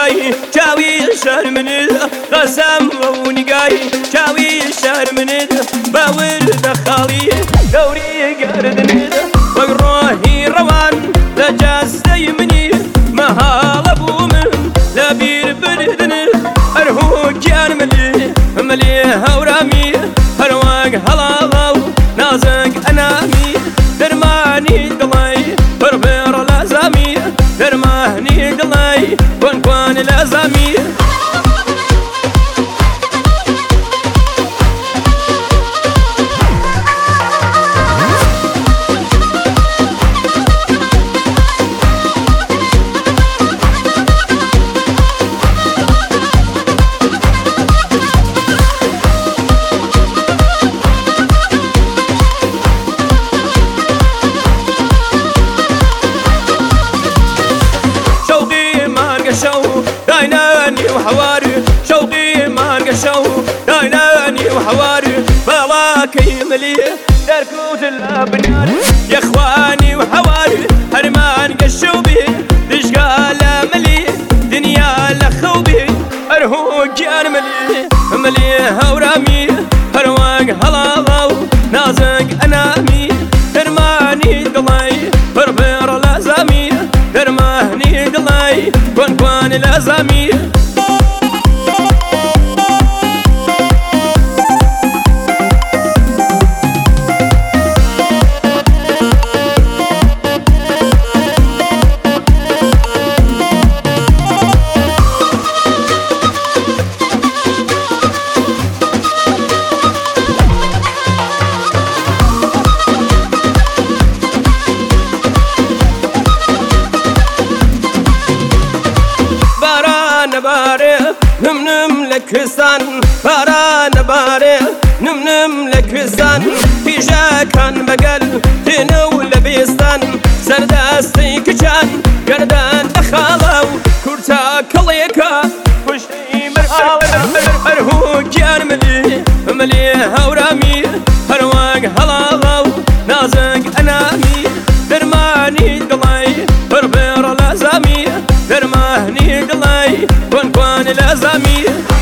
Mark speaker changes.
Speaker 1: ونقاي شاوي الشهر من قسم ونقاي شاوي الشهر من باورد خالي دوري قردن وقروهي روان لجاز ديمني مهال ابو من لبير بردن ارهو جان ملي هورامي هرواق هلاو نازق انامي درماني دلاي بربر لازامي درماني دلاي كون لازامي دايناني وحواري شوقي ما القشو دايناني وحواري بلاكي مليه دركوت الابنار يا اخواني وحواري هرمان قشو بي دشقال مليه دنيا لخو بي ارهو جان مليه هورامي هرواق هلاو نازق انامي درماني دلاي بربر لازامي درماني دلاي كون لازامي باري نم لكستان باران باري نم لكستان في جاكان بقل تنو لبيستان سرداستي كجان قردان دخالو كورتا كليكا وشتي مرهو جان ملي هورامي هرواق هلاو نازق انامي درماني دلاي بربر لازامي درماني دلاي كون لازامي